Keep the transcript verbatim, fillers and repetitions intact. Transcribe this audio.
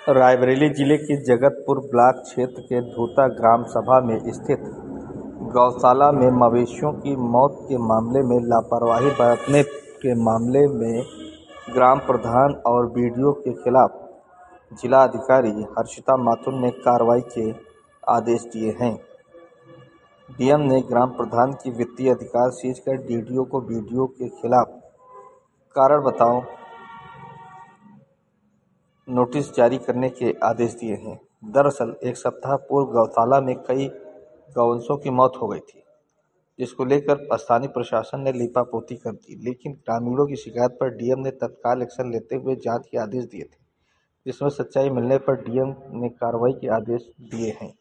रायबरेली जिले के जगतपुर ब्लॉक क्षेत्र के धूता ग्राम सभा में स्थित गौशाला में मवेशियों की मौत के मामले में लापरवाही बरतने के मामले में ग्राम प्रधान और बीडीओ के खिलाफ जिला अधिकारी हर्षिता माथुर ने कार्रवाई के आदेश दिए हैं। डीएम ने ग्राम प्रधान की वित्तीय अधिकार सीज कर डीडीओ को बीडीओ के खिलाफ कारण बताओ नोटिस जारी करने के आदेश दिए हैं। दरअसल एक सप्ताह पूर्व गौशाला में कई गौवंशों की मौत हो गई थी, जिसको लेकर स्थानीय प्रशासन ने लीपापोती कर दी, लेकिन ग्रामीणों की शिकायत पर डीएम ने तत्काल एक्शन लेते हुए जांच के आदेश दिए थे, जिसमें सच्चाई मिलने पर डीएम ने कार्रवाई के आदेश दिए हैं।